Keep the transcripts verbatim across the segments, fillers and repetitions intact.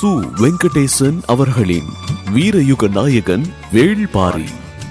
சு வெங்கடேசன் அவர்களின் வீரயுக நாயகன் வேள்பாரி.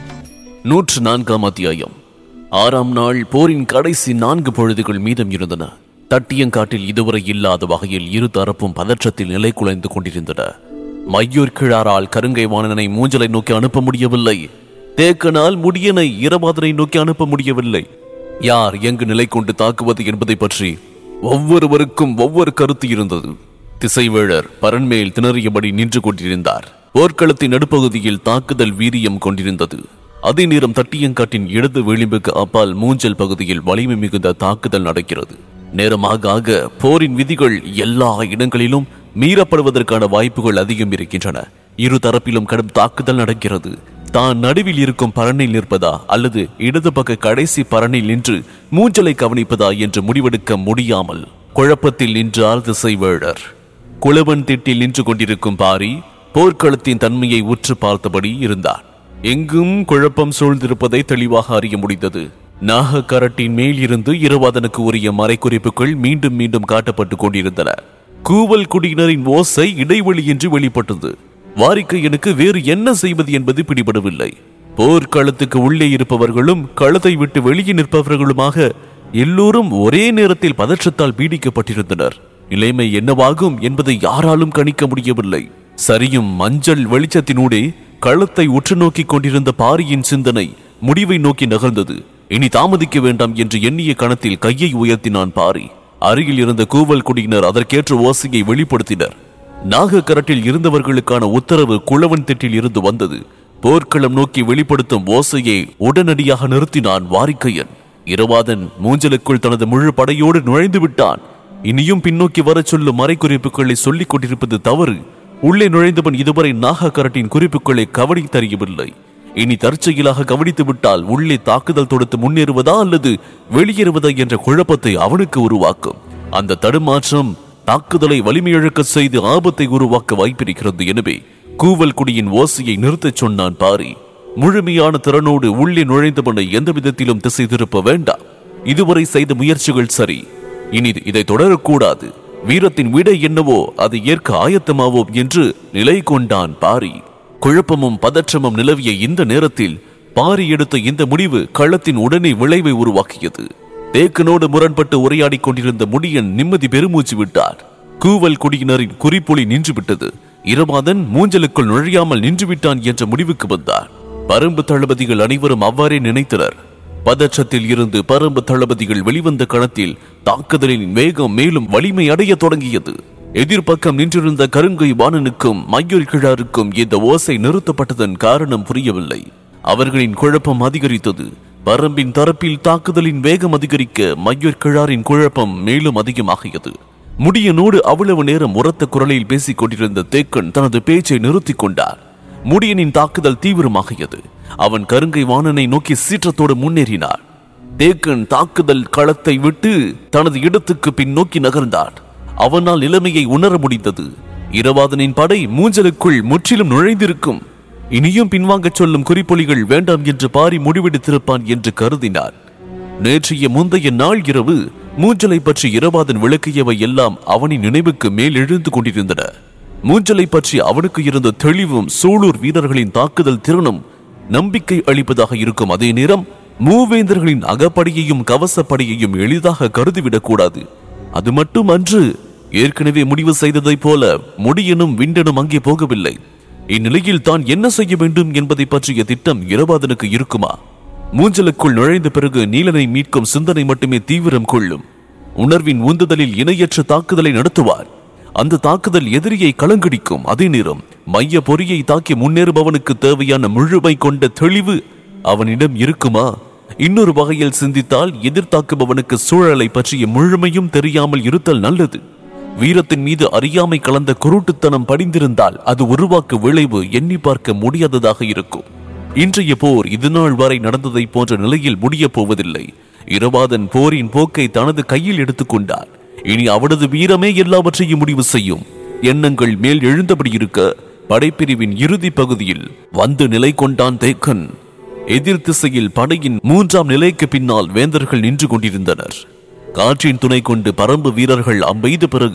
நூற்று நான்காம் அத்தியாயம். ஆறாம் நாள் போரின் கடைசி நான்கு பொழுதுகள் மீதம் இருந்தன. தட்டியங்காட்டில் இதுவரை இல்லாத வகையில் இரு தரப்பும் பதற்றத்தில் நிலை குலைந்து கொண்டிருந்தன. மையூர் கிழாரால் கருங்கை வாணனை மூஞ்சலை நோக்கி அனுப்ப முடியவில்லை. தேக்கனால் முடியனை இரவாதனை நோக்கி அனுப்ப முடியவில்லை. யார் எங்கு நிலை கொண்டு தாக்குவது என்பதை பற்றி ஒவ்வொருவருக்கும் ஒவ்வொரு கருத்து இருந்தது. திசைவேழர் பரன்மேல் திணறியபடி நின்று கொண்டிருந்தார். போர்க்களத்தின் நடுப்பகுதியில் தாக்குதல் வீரியம் கொண்டிருந்தது. அதே நேரம் தட்டியங்காட்டின் இடது விளிம்புக்கு அப்பால் மூஞ்சல் பகுதியில் வலிமை மிகுந்த தாக்குதல் நடக்கிறது. நேரமாக ஆக போரின் விதிகள் எல்லா இடங்களிலும் மீறப்படுவதற்கான வாய்ப்புகள் அதிகம் இருக்கின்றன. இரு தரப்பிலும் கடும் தாக்குதல் நடக்கிறது. தான் நடுவில் இருக்கும் பரணில் நிற்பதா அல்லது இடது பக்க கடைசி பரணில் நின்று மூஞ்சலை கவனிப்பதா என்று முடிவெடுக்க முடியாமல் குழப்பத்தில் நின்றார் திசைவேழர். குளவன் திட்டில் நின்று கொண்டிருக்கும் பாரி போர்க்களத்தின் தன்மையை உற்று பார்த்தபடி இருந்தார். எங்கும் குழப்பம் சூழ்ந்திருப்பதை தெளிவாக அறிய முடிந்தது. நாகக்கரட்டின் மேல் இருந்து இரவாதனுக்கு உரிய மறைக்குறிப்புகள் மீண்டும் மீண்டும் காட்டப்பட்டுக் கொண்டிருந்தன. கூவல் குடியினரின் ஓசை இடைவெளியின்றி வெளிப்பட்டது. வாரிக்கையனுக்கு வேறு என்ன செய்வது என்பது பிடிபடவில்லை. போர்க்களத்துக்கு உள்ளே இருப்பவர்களும் களத்தை விட்டு வெளியே நிற்பவர்களுமாக எல்லோரும் ஒரே நேரத்தில் பதற்றத்தால் பீடிக்கப்பட்டிருந்தனர். நிலைமை என்னவாகும் என்பதை யாராலும் கணிக்க முடியவில்லை. சரியும் மஞ்சள் வெளிச்சத்தினூடே களத்தை உற்று நோக்கி கொண்டிருந்த பாரியின் சிந்தனை முடிவை நோக்கி நகர்ந்தது. இனி தாமதிக்க வேண்டாம் என்று எண்ணிய கணத்தில் கையை உயர்த்தினான் பாரி. அருகில் இருந்த கூவல் குடியினர் அதற்கேற்ற ஓசையை வெளிப்படுத்தினர். நாகக்கரட்டில் இருந்தவர்களுக்கான உத்தரவு குளவன் திட்டில் இருந்து வந்தது. போர்க்களம் நோக்கி வெளிப்படுத்தும் ஓசையை உடனடியாக நிறுத்தினான் வாரிக்கையன். இரவாதன் மூஞ்சலுக்குள் தனது முழு படையோடு நுழைந்து விட்டான். இனியும் பின்னோக்கி வர சொல்லும் மறைக்குறிப்புகளை சொல்லிக் கொண்டிருப்பது தவறு. உள்ளே நுழைந்தவன் இதுவரை நாகக்கரட்டின் குறிப்புகளை கவனித்தறியவில்லை. இனி தற்செயலாக கவனித்து விட்டால் உள்ளே தாக்குதல் தொடுத்து முன்னேறுவதா அல்லது வெளியேறுவதா என்ற குழப்பத்தை அவனுக்கு உருவாக்கும். அந்த தடுமாற்றம் தாக்குதலை வலிமையிழக்க செய்து ஆபத்தை உருவாக்க வாய்ப்பிருக்கிறது. எனவே கூவல் குடியின் ஓசையை நிறுத்தச் சொன்னான் பாரி. முழுமையான திறனோடு உள்ளே நுழைந்தவனை எந்த விதத்திலும் திசை திருப்ப வேண்டாம். இதுவரை செய்த முயற்சிகள் சரி, இனி இதை தொடரக்கூடாது. வீரத்தின் விடை என்னவோ அதை ஏற்க ஆயத்தமாவோம் என்று நிலை கொண்டான் பாரி. குழப்பமும் பதற்றமும் நிலவிய இந்த நேரத்தில் பாரி எடுத்த இந்த முடிவு களத்தின் உடனே விளைவை உருவாக்கியது. தேக்கனோடு முரண்பட்டு உரையாடி கொண்டிருந்த முடியன் நிம்மதி பெருமூச்சு விட்டார். கூவல் குடியினரின் குறிப்பொலி நின்று விட்டது. இரவாதன் மூஞ்சலுக்குள் நுழையாமல் நின்று விட்டான் என்ற முடிவுக்கு வந்தார். பரம்பு தளபதிகள் அனைவரும் அவ்வாறே நினைத்தனர். பதற்றத்தில் இருந்து பரம்பு தளபதிகள் வெளிவந்த கணத்தில் தாக்குதலின் வேகம் மேலும் வலிமை அடைய தொடங்கியது. எதிர்பக்கம் நின்றிருந்த கருங்கை வாணனுக்கும் மையூர் கிழாருக்கும் இந்த ஓசை நிறுத்தப்பட்டதன் காரணம் புரியவில்லை. அவர்களின் குழப்பம் அதிகரித்தது. பரம்பின் தரப்பில் தாக்குதலின் வேகம் அதிகரிக்க மையூர் கிழாரின் குழப்பம் மேலும் அதிகமாகியது. முடியனோடு அவ்வளவு நேரம் உரத்த குரலில் பேசிக் கொண்டிருந்த தேக்கன் தனது பேச்சை நிறுத்திக் கொண்டார். முடியனின் தாக்குதல் தீவிரமாகியது. அவன் கருங்கை வாணனை நோக்கி சீற்றத்தோடு முன்னேறினார். தேக்கன் தாக்குதல் களத்தை விட்டு தனது இடத்துக்கு பின் நோக்கி நகர்ந்தான். அவனால் நிலைமையை உணர முடிந்தது. இரவாதனின் படை மூஞ்சலுக்குள் முற்றிலும் நுழைந்திருக்கும். இனியும் பின்வாங்க சொல்லும் குறிப்பொலிகள் வேண்டாம் என்று பாரி முடிவெடுத்திருப்பான் என்று கருதினார். நேற்றைய முந்தைய நாள் இரவு மூஞ்சலை பற்றி இரவாதன் விளக்கியவை எல்லாம் அவனின் நினைவுக்கு மேல் எழுந்து கொண்டிருந்தன. மூஞ்சலை பற்றி அவனுக்கு இருந்த தெளிவும் சூளூர் வீரர்களின் தாக்குதல் திறனும் நம்பிக்கை அளிப்பதாக இருக்கும். அதே நேரம் மூவேந்தர்களின் அகப்படையையும் கவசப்படையையும் எளிதாக கருதிவிடக் கூடாது. அது மட்டும் அன்று ஏற்கனவே முடிவு செய்ததை போல முடியனும் விண்டனும் அங்கே போகவில்லை. இந்நிலையில் தான் என்ன செய்ய வேண்டும் என்பதை பற்றிய திட்டம் இரவாதனுக்கு இருக்குமா? மூஞ்சலுக்குள் நுழைந்த பிறகு நீலனை மீட்கும் சிந்தனை மட்டுமே தீவிரம் கொள்ளும். உணர்வின் உந்துதலில் இணையற்ற தாக்குதலை நடத்துவார். அந்த தாக்குதல் எதிரியை கலங்கடிக்கும். அதே நேரம் மைய பொறியை தாக்கி முன்னேறுபவனுக்கு தேவையான முழுமை கொண்ட தெளிவு அவனிடம் இருக்குமா? இன்னொரு வகையில் சிந்தித்தால் எதிர்த்தாக்குபவனுக்கு சூழலை பற்றிய முழுமையும் தெரியாமல் இருத்தல் நல்லது. வீரத்தின் மீது அறியாமை கலந்த குருட்டுத்தனம் படிந்திருந்தால் அது உருவாக்க விளைவு எண்ணி பார்க்க முடியாததாக இருக்கும். இன்றைய போர் இதுநாள் வரை நடந்ததை போன்ற நிலையில் முடிய போவதில்லை. இரவாதன் போரின் போக்கை தனது கையில் எடுத்துக்கொண்டார். இனி அவனது வீரமே எல்லாவற்றையும் முடிவு செய்யும். எண்ணங்கள் மேல் எழுந்தபடி இருக்க படைப்பிரிவின் இறுதி பகுதியில் வந்து நிலை கொண்டான் தேக்கன். எதிர் திசையில் படையின் மூன்றாம் நிலைக்கு பின்னால் வேந்தர்கள் நின்று கொண்டிருந்தனர். காற்றின் துணை கொண்டு பரம்பு வீரர்கள் அம்பெய்த பிறகு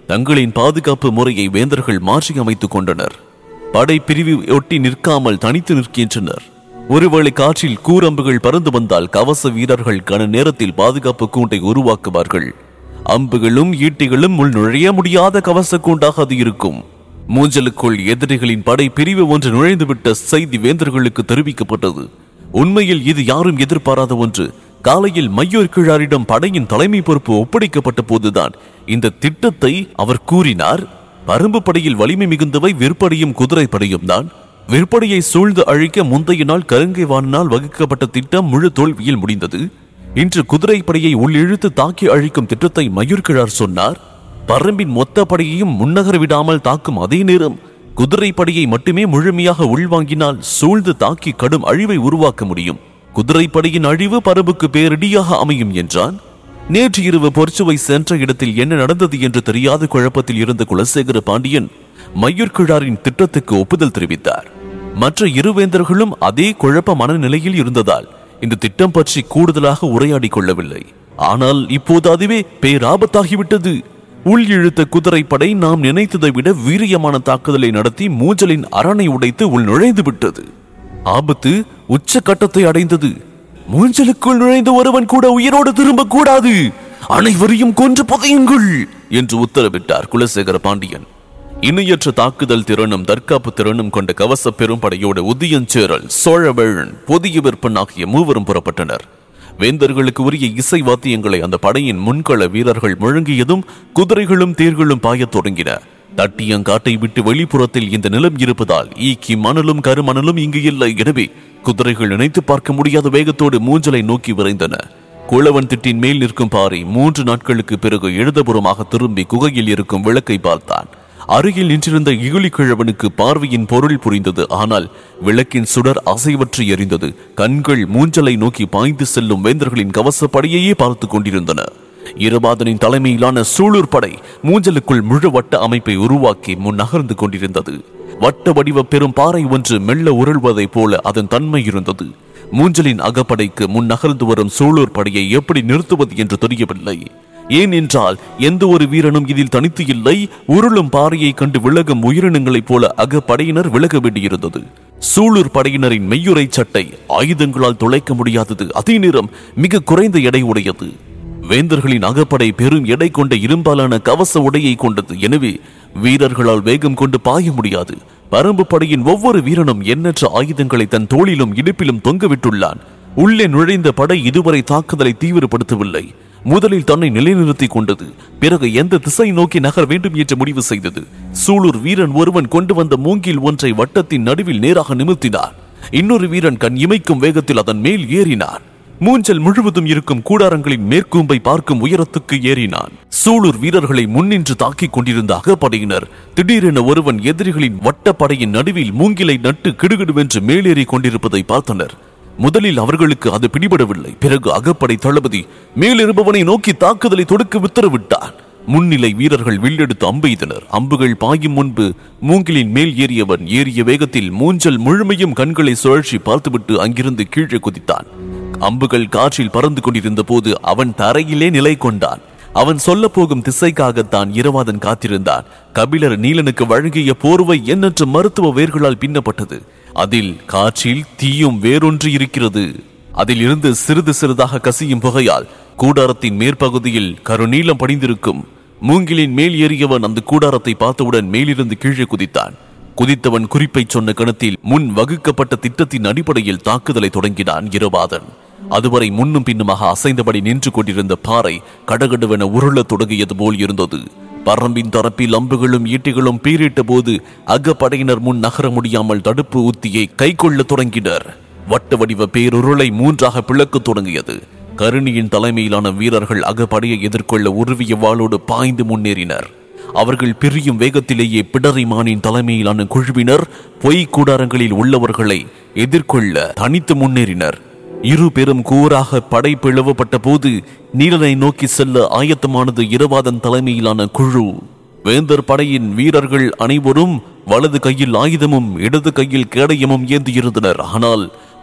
தங்களின் பாதுகாப்பு முறையை வேந்தர்கள் மாற்றி அமைத்துக் கொண்டனர். படை பிரிவு ஒட்டி நிற்காமல் தனித்து நிற்கின்றனர். ஒருவேளை காற்றில் கூரம்புகள் பறந்து வந்தால் கவச வீரர்கள் கன நேரத்தில் பாதுகாப்பு கூண்டை உருவாக்குவார்கள். அம்புகளும் ஈட்டிகளும் உள் நுழைய முடியாத கவச கூண்டாக அது இருக்கும். மூஞ்சலுக்குள் எதிரிகளின் படை பிரிவு ஒன்று நுழைந்துவிட்ட செய்தி வேந்தர்களுக்கு தெரிவிக்கப்பட்டது. உண்மையில் இது யாரும் எதிர்பாராத ஒன்று. காலையில் மையூர் கிழாரிடம் படையின் தலைமை பொறுப்பு ஒப்படைக்கப்பட்ட போதுதான் இந்த திட்டத்தை அவர் கூறினார். பரும்பு படையில் வலிமை மிகுந்தவை விற்படியும் குதிரை படையும் தான். விற்படியை சூழ்ந்து அழிக்க முந்தைய நாள் கருங்கை வானால் வகுக்கப்பட்ட திட்டம் முழு தோல்வியில் முடிந்தது. இன்று குதிரை படையை உள்ளிழுத்து தாக்கி அழிக்கும் திட்டத்தை மயூர்கிழார் சொன்னார். பரம்பின் மொத்த படையையும் முன்னகர விடாமல் தாக்கும் அதே நேரம் குதிரை படையை மட்டுமே முழுமையாக உள்வாங்கினால் சூழ்ந்து தாக்கி கடும் அழிவை உருவாக்க முடியும். குதிரை படையின் அழிவு பரம்புக்கு பேரிடியாக அமையும் என்றான். நேற்று இரவு பொற்சுவை சென்ற இடத்தில் என்ன நடந்தது என்று தெரியாத குழப்பத்தில் இருந்த குலசேகர பாண்டியன் மயூர்கிழாரின் திட்டத்துக்கு ஒப்புதல் தெரிவித்தார். மற்ற இருவேந்தர்களும் அதே குழப்ப மனநிலையில் இருந்ததால் இந்த திட்டம் பற்றி கூடுதலாக உரையாடி கொள்ளவில்லை. ஆனால் இப்போது அதுவே பேராபத்தாகிவிட்டது. உள் இழுத்த குதிரை படை நாம் நினைத்ததை விட வீரியமான தாக்குதலை நடத்தி மூஞ்சலின் அரணை உடைத்து உள் நுழைந்து விட்டது. ஆபத்து உச்ச கட்டத்தை அடைந்தது. மூஞ்சலுக்குள் நுழைந்த ஒருவன் கூட உயிரோடு திரும்ப கூடாது, அனைவரையும் கொன்று புதையுங்கள் என்று உத்தரவிட்டார் குலசேகர பாண்டியன். இணையற்ற தாக்குதல் திறனும் தற்காப்பு திறனும் கொண்ட கவச பெரும்படையோடு உதயஞ்சேரல், சோழவேழன், புதிய விற்பன் ஆகிய மூவரும் புறப்பட்டனர். வேந்தர்களுக்கு உரிய இசை வாத்தியங்களை அந்த படையின் முன்கள வீரர்கள் முழங்கியதும் குதிரைகளும் தேர்களும் பாயத் தொடங்கின. தட்டியங்காட்டை விட்டு வெளிப்புறத்தில் இந்த நிலம் இருப்பதால் ஈக்கி மணலும் கருமணலும் இங்கு இல்லை. எனவே குதிரைகள் நினைத்து பார்க்க முடியாத வேகத்தோடு மூஞ்சலை நோக்கி விரைந்தன. குளவன் திட்டின் மேல் நிற்கும் பாறை மூன்று நாட்களுக்கு பிறகு இடதுபுறமாக திரும்பி குகையில் இருக்கும் விளக்கை பார்த்தான். அருகில் நின்றிருந்த இகுலி கிழவனுக்கு பார்வையின் பொருள் புரிந்தது. ஆனால் விளக்கின் சுடர் அசைவற்று எரிந்தது. கண்கள் மூஞ்சலை நோக்கி பாய்ந்து செல்லும் வேந்தர்களின் கவச படையையே பார்த்து கொண்டிருந்தன. இரபாதனின் தலைமையிலான சூளூர் படை மூஞ்சலுக்குள் முழு வட்ட அமைப்பை உருவாக்கி முன் நகர்ந்து கொண்டிருந்தது. வட்ட வடிவ பெரும் பாறை ஒன்று மெல்ல உருள்வதை போல அதன் தன்மை இருந்தது. மூஞ்சலின் அகப்படைக்கு முன் நகர்ந்து வரும் சூளூர் படையை எப்படி நிறுத்துவது என்று தெரியவில்லை. ஏன் என்றால் எந்த ஒரு வீரனும் இதில் தனித்து இல்லை. உருளும் பாறையை கண்டு விலகும் உயிரினங்களைப் போல அகப்படையினர் விலக வேண்டியிருந்தது. சூளூர் படையினரின் மெய்யுரை சட்டை ஆயுதங்களால் துளைக்க முடியாதது. அதே நேரம் மிக குறைந்த எடை உடையது. வேந்தர்களின் அகப்படை பெரும் எடை கொண்ட இரும்பாலான கவச உடையை கொண்டது. எனவே வீரர்களால் வேகம் கொண்டு பாய முடியாது. பரம்பு படையின் ஒவ்வொரு வீரனும் எண்ணற்ற ஆயுதங்களை தன் தோளிலும் இடுப்பிலும் தொங்கவிட்டுள்ளான். உள்ளே நுழைந்த படை இதுவரை தாக்குதலை தீவிரப்படுத்தவில்லை. முதலில் தன்னை நிலைநிறுத்தி கொண்டது. பிறகு எந்த திசை நோக்கி நகர வேண்டும் என்று முடிவு செய்தது. சூளூர் வீரன் ஒருவன் கொண்டு வந்த மூங்கில் ஒன்றை வட்டத்தின் நடுவில் நேராக நிமிர்த்தினான். இன்னொரு வீரன் கண் இமைக்கும் வேகத்தில் அதன் மேல் ஏறினான். மூஞ்சல் முழுவதும் இருக்கும் கூடாரங்களின் மேற்கூம்பை பார்க்கும் உயரத்துக்கு ஏறினான். சூளூர் வீரர்களை முன்னின்று தாக்கிக் கொண்டிருந்த அகப்படையினர் திடீரென ஒருவன் எதிரிகளின் வட்டப்படையின் நடுவில் மூங்கிலை நட்டு கிடுகிடுவென்று மேலேறி கொண்டிருப்பதை பார்த்தனர். முதலில் அவர்களுக்கு அது பிடிபடவில்லை. பிறகு அகப்படை தளபதி மேலிருப்பவனை நோக்கி தாக்குதலை தொடுக்க உத்தரவிட்டார். முன்னிலை வீரர்கள் வில்லெடுத்து அம்பெய்தனர். அம்புகள் பாயும் முன்பு மூங்கிலின் மேல் ஏறியவன் ஏறிய வேகத்தில் மூஞ்சல் முழுமையும் கண்களை சுழற்சி பார்த்துவிட்டு அங்கிருந்து கீழே குதித்தான். அம்புகள் காற்றில் பறந்து கொண்டிருந்த போது அவன் தரையிலே நிலை கொண்டான். அவன் சொல்ல போகும் திசைக்காகத்தான் இரவாதன் காத்திருந்தான். கபிலர் நீலனுக்கு வழங்கிய போர்வை எண்ணற்ற மருத்துவ வேர்களால் பின்னப்பட்டது. அதில் காற்றில் தீயும் வேறொன்று இருக்கிறது. அதில் இருந்து சிறிது சிறிதாக கசியும் புகையால் கூடாரத்தின் மேற்பகுதியில் கருநீலம் படிந்திருக்கும். மூங்கிலின் மேல் ஏறியவன் அந்த கூடாரத்தை பார்த்தவுடன் மேலிருந்து கீழே குதித்தான். குதித்தவன் குறிப்பை சொன்ன கணத்தில் முன் வகுக்கப்பட்ட திட்டத்தின் அடிப்படையில் தாக்குதலை தொடங்கினான் இரவாதன். அதுவரை முன்னும் பின்னுமாக அசைந்தபடி நின்று கொண்டிருந்த பாறை கடகடுவென உருளத் தொடங்கியது போல் இருந்தது. பரம்பின் தரப்பில் அம்புகளும் ஈட்டிகளும் பீரிட்ட போது அகப்படையினர் முன் நகர முடியாமல் தடுப்பு உத்தியை கை கொள்ள தொடங்கினர். வட்ட வடிவ பேருருளை மூன்றாக பிளக்க தொடங்கியது. கருணியின் தலைமையிலான வீரர்கள் அகப்படையை எதிர்கொள்ள உருவிய வாளோடு பாய்ந்து முன்னேறினர். அவர்கள் பிரியும் வேகத்திலேயே பிடரிமானின் தலைமையிலான குழுவினர் பொய் கூடாரங்களில் உள்ளவர்களை எதிர்கொள்ள தனித்து முன்னேறினர். இரு பெரும் கூறாக படை பிளவுபட்ட போது நீலனை நோக்கி செல்ல ஆயத்தமானது இரவாதன் தலைமையிலான குழு. வேந்தர் படையின் வீரர்கள் அனைவரும் வலது கையில் ஆயுதமும் இடது கையில் கேடயமும் ஏந்தியிருந்தனர். ஆனால்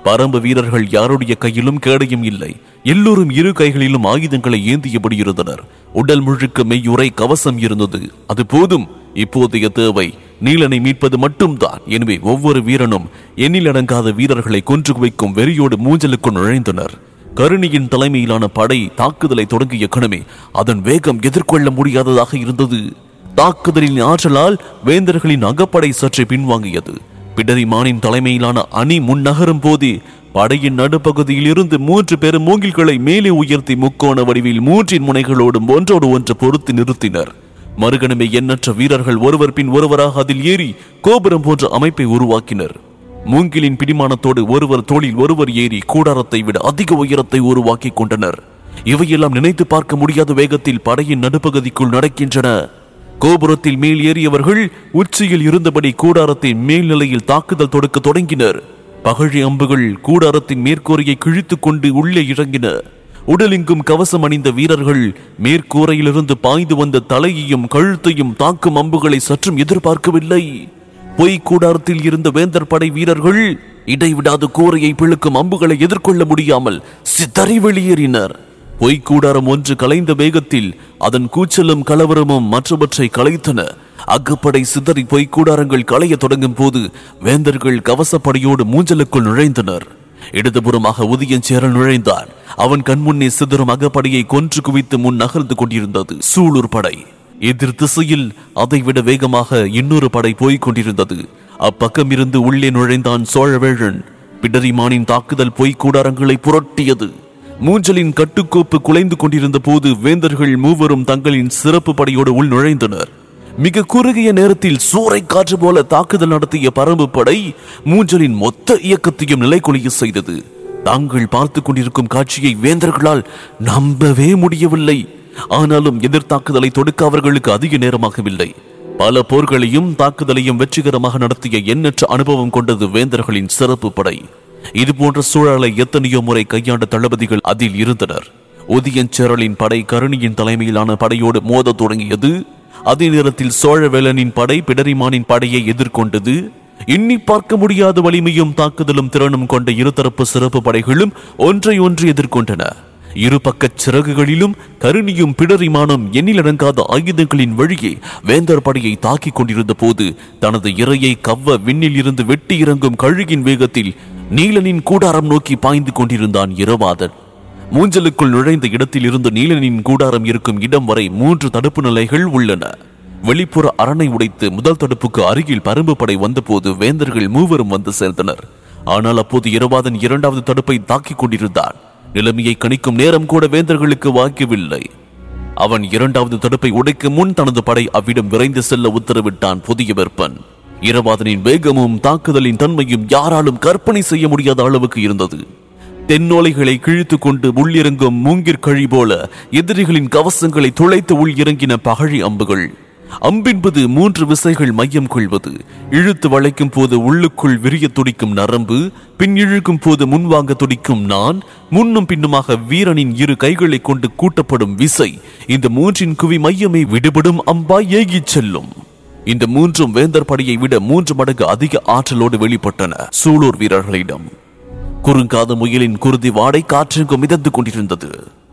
பரம்பு வீரர்கள் யாருடைய கையிலும் கேடையும் இல்லை. எல்லோரும் இரு கைகளிலும் ஆயுதங்களை ஏந்தியபடி இருந்தனர். உடல் முழுக்க மெய்யுறை கவசம் இருந்தது. அது போதும். இப்போதைய தேவை நீலனை மீட்பது மட்டும்தான். எனவே ஒவ்வொரு வீரனும் எண்ணிலடங்காத வீரர்களை கொன்று குவிக்கும் வெறியோடு மூஞ்சலுக்குள் நுழைந்தனர். கருணியின் தலைமையிலான படை தாக்குதலை தொடங்கிய கணமே அதன் வேகம் எதிர்கொள்ள முடியாததாக இருந்தது. தாக்குதலின் ஆற்றலால் வேந்தர்களின் அகப்படை சற்றே பின்வாங்கியது. பிடரிமானின் தலைமையிலான அணி முன்னகரும் போது படையின் நடுப்பகுதியில் இருந்து மூன்று பெரும் மூங்கில்களை மேலே உயர்த்தி முக்கோண வடிவில் மூன்றின் முனைகளோடும் ஒன்றோடு ஒன்று பொருத்தி நிறுத்தினர். மறுகணமே எண்ணற்ற வீரர்கள் ஒருவர் பின் ஒருவராக அதில் ஏறி கோபுரம் போன்ற அமைப்பை உருவாக்கினர். மூங்கிலின் பிடிமானத்தோடு ஒருவர் தோளில் ஒருவர் ஏறி கூடாரத்தை விட அதிக உயரத்தை உருவாக்கி கொண்டனர். இவையெல்லாம் நினைத்து பார்க்க முடியாத வேகத்தில் படையின் நடுப்பகுதிக்குள் நடக்கின்றன. கோபுரத்தில் மேல் ஏறியவர்கள் உச்சியில் இருந்தபடி கூடாரத்தின் மேல்நிலையில் தாக்குதல் தொடுக்க தொடங்கினர். பகழி அம்புகள் கூடாரத்தின் மேற்கூரையை கிழித்துக் கொண்டு உள்ளே இறங்கின. உடலெங்கும் கவசம் அணிந்த வீரர்கள் மேற்கூரையிலிருந்து பாய்ந்து வந்த தலையையும் கழுத்தையும் தாக்கும் அம்புகளை சற்றும் எதிர்பார்க்கவில்லை. பொய் கூடாரத்தில் இருந்த வேந்தர் படை வீரர்கள் இடைவிடாத கூரையை பிளக்கும் அம்புகளை எதிர்கொள்ள முடியாமல் சிதறி வெளியேறினர். பொய்க்கூடாரம் ஒன்று கலைந்த வேகத்தில் அதன் கூச்சலும் கலவரமும் மற்றவற்றை கலைத்தன. அக்கப்படை சிதறி பொய்க்கூடாரங்கள் களைய தொடங்கும் போது வேந்தர்கள் கவசப்படையோடு மூஞ்சலுக்குள் நுழைந்தனர். இடதுபுறமாக உதயஞ்சேரல் நுழைந்தான். அவன் கண்முன்னே சிதறும் அகப்படையை கொன்று குவித்து முன் நகர்ந்து கொண்டிருந்தது சூலூர் படை. எதிர் திசையில் அதைவிட வேகமாக இன்னொரு படை போய்க் கொண்டிருந்தது. அப்பக்கம் இருந்து உள்ளே நுழைந்தான் சோழவேழன். பிடரிமானின் தாக்குதல் பொய்க்கூடாரங்களை புரட்டியது. மூஞ்சலின் கட்டுக்கோப்பு குலைந்து கொண்டிருந்த போது வேந்தர்கள் மூவரும் தங்களின் சிறப்பு படையோடு உள் நுழைந்தனர். மிக குறுகிய நேரத்தில் சூறை காற்று போல தாக்குதல் நடத்திய பரம்பு படை மூஞ்சலின் மொத்த இயக்கத்தையும் நிலைகுலைய செய்தது. தாங்கள் பார்த்து கொண்டிருக்கும் காட்சியை வேந்தர்களால் நம்பவே முடியவில்லை. ஆனாலும் எதிர்த்தாக்குதலை தொடுக்க அவர்களுக்கு அதிக நேரமாகவில்லை. பல போர்களையும் தாக்குதலையும் வெற்றிகரமாக நடத்திய எண்ணற்ற அனுபவம் கொண்டது வேந்தர்களின் சிறப்பு படை. இது போன்ற சூழலை எத்தனையோ முறை கையாண்ட தளபதிகள் அதில் இருந்தனர். உதயஞ்சேரலின் படை கருணியின் தலைமையிலான படையோடு மோத தொடங்கியது. அதே நேரத்தில் சோழவேளனின் படை பிடரிமானின் படையை எதிர்கொண்டது. எண்ணி பார்க்க முடியாத வலிமையும் தாக்குதலும் திறனும் கொண்ட இருதரப்பு சிறப்பு படைகளும் ஒன்றை ஒன்று எதிர்கொண்டன. இரு பக்க சிறகுகளிலும் கருணியும் பிடரிமானும் எண்ணிலடங்காத ஆயுதங்களின் வழியே வேந்தர் படையை தாக்கிக் கொண்டிருந்த போது தனது இரையை கவ்வ விண்ணில் இருந்து வெட்டி இறங்கும் கழுகின் வேகத்தில் நீலனின் கூடாரம் நோக்கி பாய்ந்து கொண்டிருந்தான் இரவாதன். மூஞ்சலுக்குள் நுழைந்த இடத்தில் இருந்து நீலனின் கூடாரம் இருக்கும் இடம் வரை மூன்று தடுப்பு நிலைகள் உள்ளன. வெளிப்புற அரணை உடைத்து முதல் தடுப்புக்கு அருகில் பரம்பு படை வந்தபோது வேந்தர்கள் மூவரும் வந்து சேர்ந்தனர். ஆனால் அப்போது இரவாதன் இரண்டாவது தடுப்பை தாக்கிக் கொண்டிருந்தான். நிலைமையை கணிக்கும் நேரம் கூட வேந்தர்களுக்கு வாய்க்கவில்லை. அவன் இரண்டாவது தடுப்பை உடைக்க முன் தனது படை அவ்விடம் விரைந்து செல்ல உத்தரவிட்டான் புதிய வெப்பன். இரவாதனின் வேகமும் தாக்குதலின் தன்மையும் யாராலும் கற்பனை செய்ய முடியாத அளவுக்கு இருந்தது. தென்னோலைகளை கிழித்து கொண்டு உள்ளிறங்கும் மூங்கிற்கழி போல எதிரிகளின் கவசங்களை துளைத்து உள் இறங்கின பகழி அம்புகள். அம்பென்பது மூன்று விசைகள் மையம் கொள்வது. இழுத்து வளைக்கும் போது உள்ளுக்குள் விரிய துடிக்கும் நரம்பு, பின் இழுக்கும் போது முன்வாங்க துடிக்கும் நான், முன்னும் பின்னுமாக வீரனின் இரு கைகளை கொண்டு கூட்டப்படும் விசை. இந்த மூன்றின் குவி மையமே விடுபடும் அம்பாய் ஏகிச் செல்லும். இந்த மூன்றும் வேந்தர் படையை விட மூன்று மடங்கு அதிக ஆற்றலோடு வெளிப்பட்டன. சூலூர் வீரர்களிடம் குறுங்காத முயலின் குருதி வாடை காற்றெங்கும் மிதந்து கொண்டிருந்தது.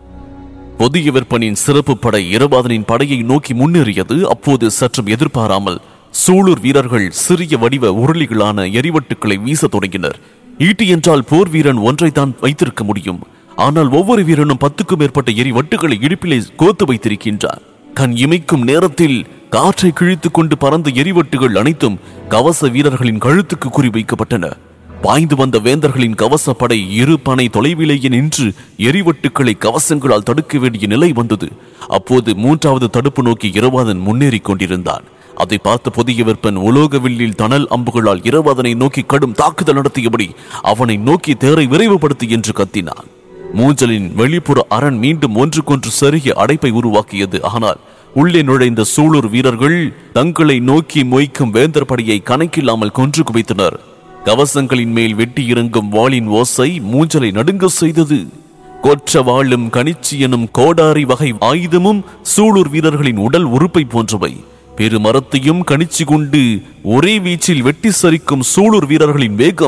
புதிய வெப்பனின் சிறப்பு படை இரவாதனின் படையை நோக்கி முன்னேறியது. அப்போது சற்றும் எதிர்பாராமல் சூலூர் வீரர்கள் சிறிய வடிவ உருளிகளான எரிவட்டுக்களை வீச தொடங்கினர். ஈட்டி என்றால் போர் வீரன் ஒன்றைத்தான் வைத்திருக்க முடியும். ஆனால் ஒவ்வொரு வீரனும் பத்துக்கும் மேற்பட்ட எரிவட்டுகளை இடுப்பிலே கோத்து வைத்திருக்கின்றார். கண் இமைக்கும் நேரத்தில் காற்றை கிழித்துக் கொண்டு பறந்த எரிவட்டுகள் அனைத்தும் கவச வீரர்களின் கழுத்துக்கு குறிவைக்கப்பட்டன. பாய்ந்து வந்த வேந்தர்களின் கவச படை இரு பனை தொலைவிலேயே நின்று எரிவட்டுக்களை கவசங்களால் தடுக்க வேண்டிய நிலை வந்தது. அப்போது மூன்றாவது தடுப்பு நோக்கி இரவாதன் முன்னேறி கொண்டிருந்தான். அதை பார்த்த புதிய வெப்பன் உலோகவில்லில் தணல் அம்புகளால் இரவாதனை நோக்கி கடும் தாக்குதல் நடத்தியபடி அவனை நோக்கி தேரை விரைவுபடுத்தி என்று கத்தினான். மூஞ்சலின் வெளிப்புற அரண் மீண்டும் ஒன்றுக்கொன்று சரிய அடைப்பை உருவாக்கியது. ஆனால் உள்ளே நுழைந்த சூலூர் வீரர்கள் தங்களை நோக்கி மொய்க்கும் வேந்தர் படையை கணக்கில்லாமல் கொன்று குவித்தனர். கவசங்களின் மேல் வெட்டி இறங்கும் வாளின் ஓசை மூஞ்சலை நடுங்க செய்தது. கொற்ற வாளும் கணிச்சி எனும் கோடாரி வகை ஆயுதமும் சூலூர் வீரர்களின் உடல் உறுப்பை போன்றவை. பெருமரத்தையும் கணிச்சி கொண்டு ஒரே வீச்சில் வெட்டி சரிக்கும் சூலூர் வீரர்களின் வேகம்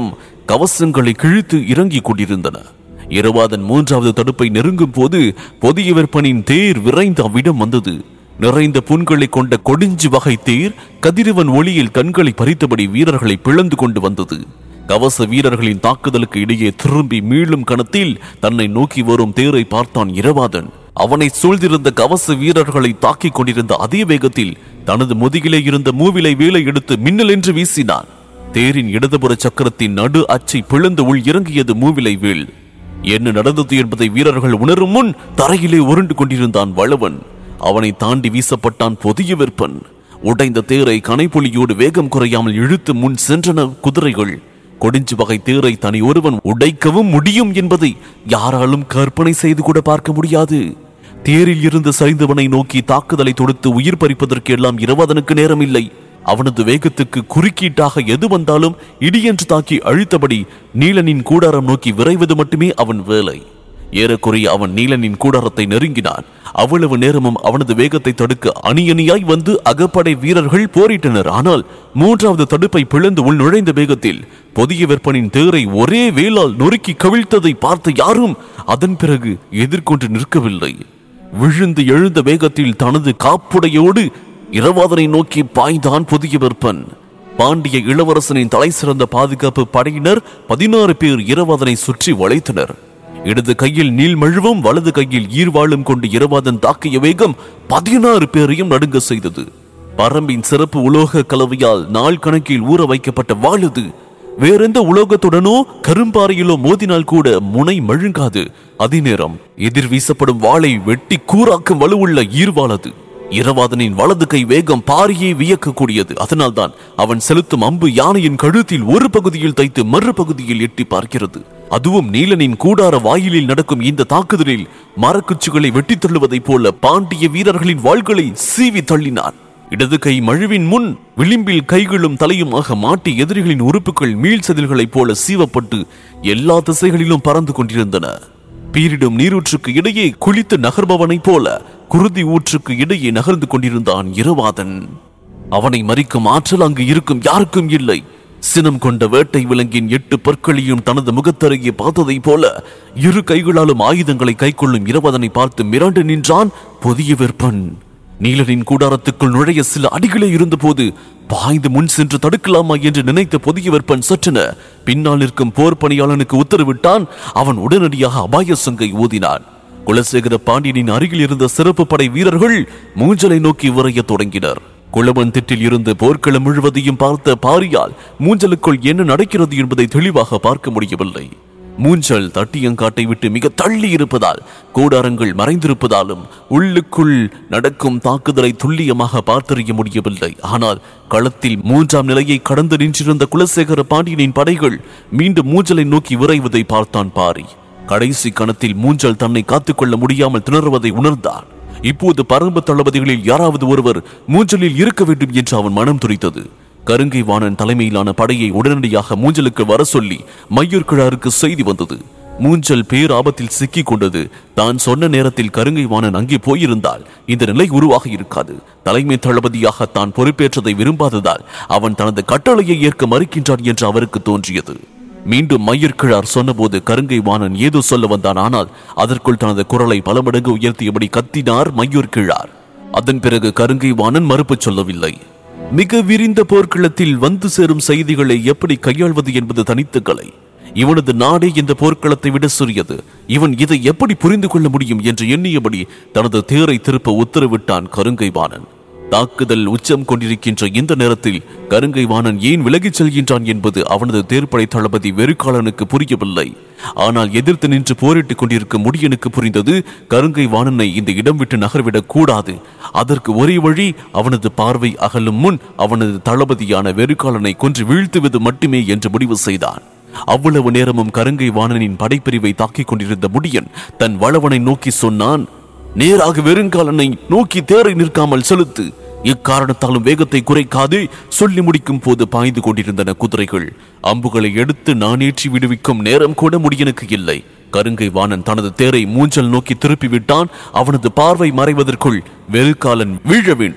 கவசங்களை கிழித்து இறங்கிக் கொண்டிருந்தன. இரவாதன் மூன்றாவது தடுப்பை நெருங்கும் போது பொதிய விற்பனின் தேர் விரைந்து அவ்விடம் வந்தது. நிறைந்த புண்களை கொண்ட கொடிஞ்சி வகை தேர் கதிரவன் ஒளியில் கண்களை பறித்தபடி வீரர்களை பிளந்து கொண்டு வந்தது. கவச வீரர்களின் தாக்குதலுக்கு இடையே திரும்பி மீளும் கணத்தில் தன்னை நோக்கி வரும் தேரை பார்த்தான் இரவாதன். அவனை சூழ்ந்திருந்த கவச வீரர்களை தாக்கிக் கொண்டிருந்த அதே வேகத்தில் தனது முதுகிலே இருந்த மூவிலை வேலை எடுத்து மின்னல் என்று வீசினான். தேரின் இடதுபுற சக்கரத்தின் நடு அச்சை பிளந்து உள் இறங்கியது மூவிலை வேல். என்ன நடந்தது என்பதை வீரர்கள் உணரும் முன் தரையிலே உருண்டு கொண்டிருந்தான் வளவன். அவனை தாண்டி வீசப்பட்டான் பொதிய விற்பன். உடைந்த தேரை கனைப்பொலியோடு வேகம் குறையாமல் இழுத்து முன் சென்றன குதிரைகள். கொடிஞ்சு வகை தேரை தனி ஒருவன் உடைக்கவும் முடியும் என்பதை யாராலும் கற்பனை செய்து கூட பார்க்க முடியாது. தேரில் இருந்து சரிந்தவனை நோக்கி தாக்குதலை தொடுத்து உயிர் பறிப்பதற்கு எல்லாம் இரவாதனுக்கு நேரம் இல்லை. அவனது வேகத்துக்கு குறுக்கீட்டாக எது வந்தாலும் இடியென்று தாக்கி அழித்தபடி நீலனின் கூடாரம் நோக்கி விரைவது மட்டுமே அவன் வேலை. ஏறக்குறைய அவன் நீலனின் கூடாரத்தை நெருங்கினான். அவ்வளவு நேரமும் அவனது வேகத்தை தடுக்க அணி அணியாய் வந்து அகப்படை வீரர்கள் போரிட்டனர். ஆனால் மூன்றாவது தடுப்பை பிளந்து உள் நுழைந்த வேகத்தில் பொதிய விற்பனின் தேரை ஒரே வேளால் நொறுக்கி கவிழ்த்ததை பார்த்த யாரும் அதன் பிறகு எதிர்கொண்டு நிற்கவில்லை. விழுந்து எழுந்த வேகத்தில் தனது காப்புடையோடு இரவாதனை நோக்கி பாய்ந்தான் பொதிய விற்பன். பாண்டிய இளவரசனின் தலை சிறந்த பாதுகாப்பு படையினர் பதினாறு பேர் இரவாதனை சுற்றி வளைத்தனர். இடது கையில் நீள்மழுவும் வலது கையில் ஈர்வாளும் கொண்டு இரவாதன் தாக்கிய வேகம் பதினாறு பேரையும் நடுங்க செய்தது. பரம்பின் சிறப்பு உலோக கலவையால் நாள் கணக்கில் ஊற வைக்கப்பட்ட வாளுது. வேறெந்த உலோகத்துடனோ கரும்பாறையிலோ மோதினால் கூட முனை மழுங்காது. அதே நேரம் எதிர் வீசப்படும் வாளை வெட்டி கூறாக்கும் வலுவுள்ள ஈர்வாளது. இரவாதனின் வலது கை வேகம் பாரியை வியக்கக்கூடியது. அதனால்தான் அவன் செலுத்தும் அம்பு யானையின் கழுத்தில் ஒரு பகுதியில் தைத்து மறுபகுதியில் எட்டி பார்க்கிறது. அதுவும் நீலனின் கூடார வாயிலில் நடக்கும் இந்த தாக்குதலில் மரக்குச்சிகளை வெட்டி தள்ளுவதைப் போல பாண்டிய வீரர்களின் வாள்களை சீவி தள்ளினான். இடது கை மழுவின் முன் விளிம்பில் கைகளும் தலையுமாக மாட்டி எதிரிகளின் உறுப்புகள் மீள் செதில்களைப் போல சீவப்பட்டு எல்லா திசைகளிலும் பறந்து கொண்டிருந்தன. பீரிடும் நீரூற்றுக்கு இடையே குளித்து நகர்பவனைப் போல குருதி ஊற்றுக்கு இடையே நகர்ந்து கொண்டிருந்தான் இரவாதன். அவனை மறிக்கும் ஆற்றல் அங்கு இருக்கும் யாருக்கும் இல்லை. சினம் கொண்ட வேட்டை விலங்கின் எட்டு பற்களையும் தனது முகத்தருகே பார்த்ததை போல இரு கைகளாலும் ஆயுதங்களை கைக்கொள்ளும் இரவாதனை பார்த்து மிரண்டு நின்றான் பொதிய விற்பன். நீலனின் கூடாரத்துக்குள் நுழைய சில அடிகளே இருந்த போது பாய்ந்து முன் சென்று தடுக்கலாமா என்று நினைத்த பொதிய விற்பன் சற்றென பின்னால் நிற்கும் போர் பணியாளனுக்கு உத்தரவிட்டான். அவன் உடனடியாக அபாய சங்கை ஊதினான். குலசேகர பாண்டியனின் அருகில் இருந்த சிறப்பு படை வீரர்கள் மூஞ்சலை நோக்கி விரைய தொடங்கினர். குளவன் திட்டில் இருந்து போர்க்களம் முழுவதையும் பார்த்த பாரியால் மூஞ்சலுக்குள் என்ன நடக்கிறது என்பதை தெளிவாக பார்க்க முடியவில்லை. மூஞ்சல் தட்டியங்காட்டை விட்டு மிக தள்ளி இருப்பதால் கூடாரங்கள் மறைந்திருப்பதாலும் உள்ளுக்குள் நடக்கும் தாக்குதலை துல்லியமாக பார்த்தறிய முடியவில்லை. ஆனால் களத்தில் மூன்றாம் நிலையை கடந்து நின்றிருந்த குலசேகர பாண்டியனின் படைகள் மீண்டும் மூஞ்சலை நோக்கி விரைவதை பார்த்தான் பாரி. கடைசி கணத்தில் மூஞ்சல் தன்னை காத்துக்கொள்ள முடியாமல் திணறுவதை உணர்ந்தான். இப்போது பரம்பு தளபதிகளில் யாராவது ஒருவர் மூஞ்சலில் இருக்க வேண்டும் என்று அவன் மனம் துடித்தது. கருங்கை வாணன் தலைமையிலான படையை உடனடியாக மூஞ்சலுக்கு வர சொல்லி மையூர் கிழாருக்கு செய்தி வந்தது. மூஞ்சல் பேராபத்தில் சிக்கிக் கொண்டது. தான் சொன்ன நேரத்தில் கருங்கை வாணன் அங்கே போயிருந்தால் இந்த நிலை உருவாக இருக்காது. தலைமை தளபதியாக தான் பொறுப்பேற்றதை விரும்பாததால் அவன் தனது கட்டளையை ஏற்க மறுக்கின்றான் என்று அவருக்கு தோன்றியது. மீண்டும் மையூர் கிழார் சொன்னபோது கருங்கை வாணன் ஏதோ சொல்ல வந்தான். ஆனால் அதற்குள் தனது குரலை பல மடங்கு உயர்த்தியபடி கத்தினார் மையூர் கிழார். அதன் பிறகு கருங்கை வாணன் மறுப்பு சொல்லவில்லை. மிக விரிந்த போர்க்களத்தில் வந்து சேரும் செய்திகளை எப்படி கையாள்வது என்பது தனித்த கலை. இவனது நாடே இந்த போர்க்களத்தை விட சிறியது. இவன் இதை எப்படி புரிந்து கொள்ள முடியும் என்று எண்ணியபடி தனது தேரை திருப்ப உத்தரவிட்டான் கருங்கை வாணன். தாக்குதல் உச்சம் கொண்டிருக்கின்ற இந்த நேரத்தில் கருங்கை வாணன் ஏன் விலகிச் செல்கின்றான் என்பது அவனது தேர்ப்படை தளபதி வெறுக்காலனுக்கு புரியவில்லை. ஆனால் எதிர்த்து நின்று போரிட்டுக் கொண்டிருக்கும் முடியனுக்கு புரிந்தது, கருங்கை வாணனை இந்த இடம் விட்டு நகர்விடக் கூடாது. அதற்கு ஒரே வழி அவனது பார்வை அகலும் முன் அவனது தளபதியான வெறுக்காலனை கொன்று வீழ்த்துவது மட்டுமே என்று முடிவு செய்தான். அவ்வளவு நேரமும் கருங்கை வாணனின் படைப்பிரிவை தாக்கிக் கொண்டிருந்த முடியன் தன் வளவனை நோக்கி சொன்னான், நேராக வெறுங்காலனை நோக்கி தேரை நிற்காமல் செலுத்து. இக்காரணத்தாலும் வேகத்தை குறைக்காது. சொல்லி முடிக்கும் போது பாய்ந்து கொண்டிருந்தன குதிரைகள். அம்புகளை எடுத்து நானேற்றி விடுவிக்கும் நேரம் கூட முடியனுக்கு இல்லை. கருங்கை வாணன் தனது தேரை மூஞ்சல் நோக்கி திருப்பி விட்டான். அவனது பார்வை மறைவதற்குள் வெறுக்காலன் வீழ வேண்டும்.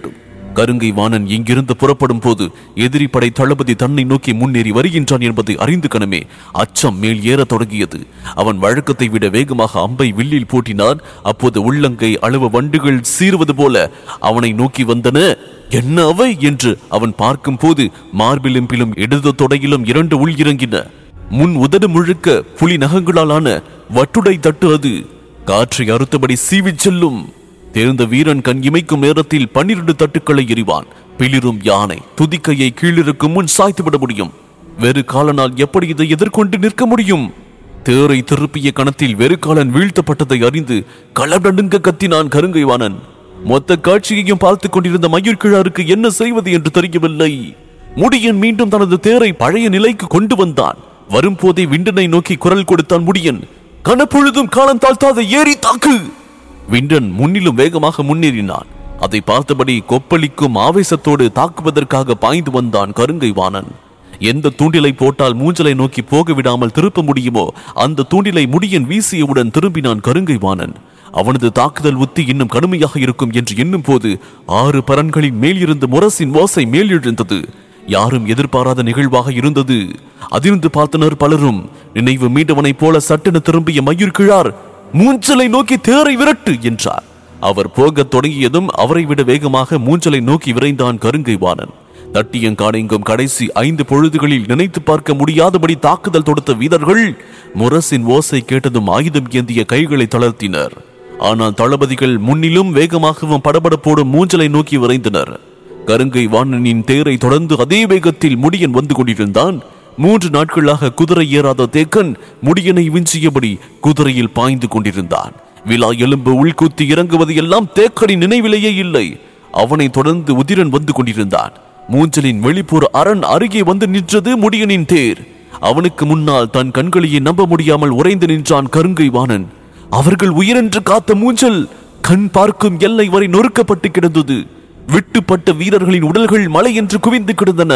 கருங்கை வாணன் இங்கிருந்து புறப்படும் போது எதிரி படை தளபதி தன்னை நோக்கி முன்னேறி வருகின்றான் என்பதை அறிந்து கணமே அச்சம் மேல் ஏற தொடங்கியது. அவன் வழக்கத்தை விட வேகமாக அம்பை வில்லில் பூட்டினான். அப்போது உள்ளங்கை அளவு வண்டுகள் சீறுவது போல அவனை நோக்கி வந்தன. என்ன அவை என்று அவன் பார்க்கும் போது மார்பிலும் இடது தொடையிலும் இரண்டு உள் இறங்கின. முன் உதடு முழுக்க புலி நகங்களாலான வட்டுடை தட்டு, அது காற்றை அறுத்தபடி சீவிச் செல்லும். தேர்ந்த வீரன் கண் இமைக்கும் நேரத்தில் பன்னிரண்டு தட்டுக்களை எறிவான். பிளிரும் யானை துதிக்கையை கீழிருக்கும் முன் சாய்த்துவிட முடியும். வெறு காலனால் எப்படி இதை எதிர்கொண்டு நிற்க முடியும்? தேரை திருப்பிய கணத்தில் வெறு காலன் வீழ்த்தப்பட்டதை அறிந்து களநடுங்க கத்தினான் கருங்கை வாணன். மொத்த காட்சியையும் பார்த்துக் கொண்டிருந்த மயூர் கிழாருக்கு என்ன செய்வது என்று தெரியவில்லை. முடியன் மீண்டும் தனது தேரை பழைய நிலைக்கு கொண்டு வந்தான். வரும்போதே விண்டனை நோக்கி குரல் கொடுத்தான் முடியன். கனப்பொழுதும் காலம் தாழ்த்தாத ஏறி தாக்கு. விண்டன் முன்னிலும் வேகமாக முன்னேறினான். அதை பார்த்தபடி கொப்பளிக்கும் ஆவேசத்தோடு தாக்குவதற்காக பாய்ந்து வந்தான் கருங்கை வாணன். எந்த தூண்டிலை போட்டால் மூஞ்சலை நோக்கி போக விடாமல் திருப்ப முடியுமோ அந்த தூண்டிலை முடியன் வீசியவுடன் திரும்பினான் கருங்கை வாணன். அவனது தாக்குதல் உத்தி இன்னும் கடுமையாக இருக்கும் என்று எண்ணும் போது ஆறு பரன்களின் மேல் இருந்து முரசின் ஓசை மேல் எழுந்தது. யாரும் எதிர்பாராத நிகழ்வாக இருந்தது. அதிர்ந்து பார்த்தனர் பலரும். நினைவு மீண்டவனைப் போல சட்டென திரும்பிய மயூர் கிழார் மூஞ்சலை நோக்கி தேரை விரட்டு என்றார். அவர் போக தொடங்கியதும் அவரை விட வேகமாக மூஞ்சலை நோக்கி விரைந்தான் கருங்கை வாணன். தட்டியங்காடெங்கும் கடைசி ஐந்து பொழுதுகளில் நினைத்து பார்க்க முடியாதபடி தாக்குதல் தொடுத்த வீரர்கள் முரசின் ஓசை கேட்டதும் ஆயுதம் ஏந்திய கைகளை தளர்த்தினர். ஆனால் தளபதிகள் முன்னிலும் வேகமாகவும் படபடப்போடும் மூஞ்சலை நோக்கி விரைந்தனர். கருங்கை வாணனின் தேரை தொடர்ந்து அதே வேகத்தில் முடியன் வந்து கொண்டிருந்தான். மூன்று நாட்களாக குதிரை ஏறாத தேக்கன் முடியனை விஞ்சியபடி குதிரையில் பாய்ந்து கொண்டிருந்தான். விழா எலும்பு உள்குத்தி இறங்குவது எல்லாம் தேக்கனின் நினைவிலேயே இல்லை. அவனை தொடர்ந்து உதிரன் வந்து கொண்டிருந்தான். மூஞ்சலின் வெளிப்புற அரண் அருகே வந்து நின்றது முடியனின் தேர். அவனுக்கு முன்னால் தன் கண்களையே நம்ப முடியாமல் உறைந்து நின்றான் கருங்கை வாணன். அவர்கள் உயிரென்று காத்த மூஞ்சல் கண் பார்க்கும் எல்லை வரை நொறுக்கப்பட்டு கிடந்தது. விட்டுப்பட்ட வீரர்களின் உடல்கள் மலை என்று குவிந்து கிடந்தன.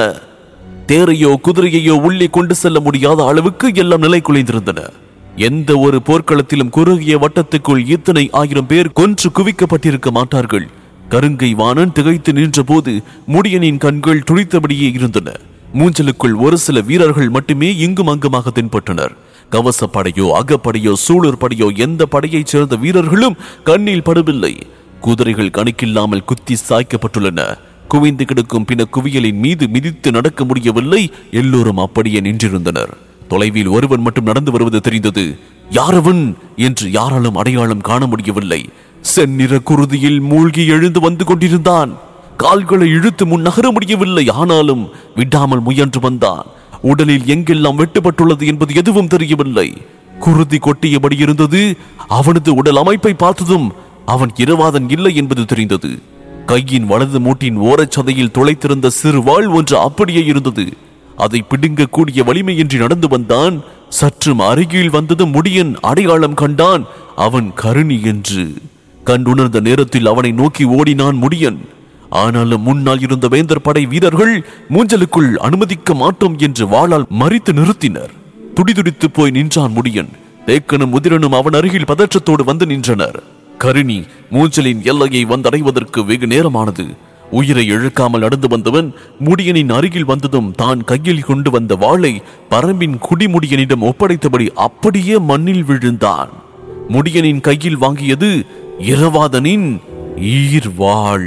தேரையோ குதிரையையோ உள்ளே கொண்டு செல்ல முடியாத அளவுக்கு எல்லாம் நிலை குலைந்திருந்தன. எந்த ஒரு போர்க்களத்திலும் குறுகிய வட்டத்துக்குள் இத்தனை ஆயிரம் பேர் கொன்று குவிக்கப்பட்டிருக்க மாட்டார்கள். கருங்கை வாணன் திகைத்து நின்ற போது முடியனின் கண்கள் துடித்தபடியே இருந்தன. மூஞ்சலுக்குள் ஒரு சில வீரர்கள் மட்டுமே இங்கும் அங்குமாக தென்பட்டனர். கவசப்படையோ அகப்படையோ சூழற் படையோ எந்த படையைச் சேர்ந்த வீரர்களும் கண்ணில் படவில்லை. குதிரைகள் கணக்கில்லாமல் குத்தி சாய்க்கப்பட்டுள்ளன. குவிந்து கிடக்கும் பின குவியலின் மீது மிதித்து நடக்க முடியவில்லை. எல்லோரும் அப்படியே நின்றிருந்தனர். தொலைவில் ஒருவன் மட்டும் நடந்து வருவது தெரிந்தது. யாரவன் என்று யாராலும் அடையாளம் காண முடியவில்லை. செந்நிற குருதியில் மூழ்கி எழுந்து வந்து கொண்டிருந்தான். கால்களை இழுத்து முன் நகர முடியவில்லை. ஆனாலும் விடாமல் முயன்று வந்தான். உடலில் எங்கெல்லாம் வெட்டுப்பட்டுள்ளது என்பது எதுவும் தெரியவில்லை. குருதி கொட்டியபடி இருந்தது. அவனது உடல் அமைப்பை பார்த்ததும் அவன் இரவாதன் இல்லை என்பது தெரிந்தது. கையின் வலது மூட்டின் ஓரச்சதையில் துளைத்திருந்த சிறு வாள் ஒன்று அப்படியே இருந்தது. அதை பிடுங்க கூடிய வலிமையின்றி நடந்து வந்தான். சற்று அருகில் வந்ததும் முடியன் அடையாளம் கண்டான். அவன் கருணி என்று கண்டுணர்ந்த நேரத்தில் அவனை நோக்கி ஓடினான் முடியன். ஆனாலும் முன்னால் இருந்த வேந்தர் படை வீரர்கள் மூஞ்சலுக்குள் அனுமதிக்க மாட்டோம் என்று வாளால் மறித்து நிறுத்தினர். துடிதுடித்து போய் நின்றான் முடியன். தேக்கனும் உதிரனும் அவன் அருகில் பதற்றத்தோடு வந்து நின்றனர். கருணி மூஞ்சலின் எல்லையை வந்தடைவதற்கு வெகு நேரமானது. உயிரை இழக்காமல் நடந்து வந்தவன் முடியனின் அருகில் வந்ததும் தான் கையில் கொண்டு வந்த வாளை பரம்பின் குடிமுடியனிடம் ஒப்படைத்தபடி அப்படியே மண்ணில் விழுந்தான். முடியனின் கையில் வாங்கியது இரவாதனின் ஈர்வாள்.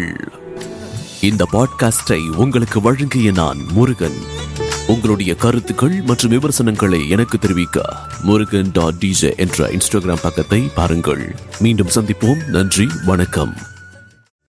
இந்த பாட்காஸ்டை உங்களுக்கு வழங்கிய நான் முருகன். உங்களுடைய கருத்துக்கள் மற்றும் விமர்சனங்களை எனக்கு தெரிவிக்க முருகன் டாட் டிஜே என்ற இன்ஸ்டாகிராம் பக்கத்தை பாருங்கள். மீண்டும் சந்திப்போம். நன்றி, வணக்கம்.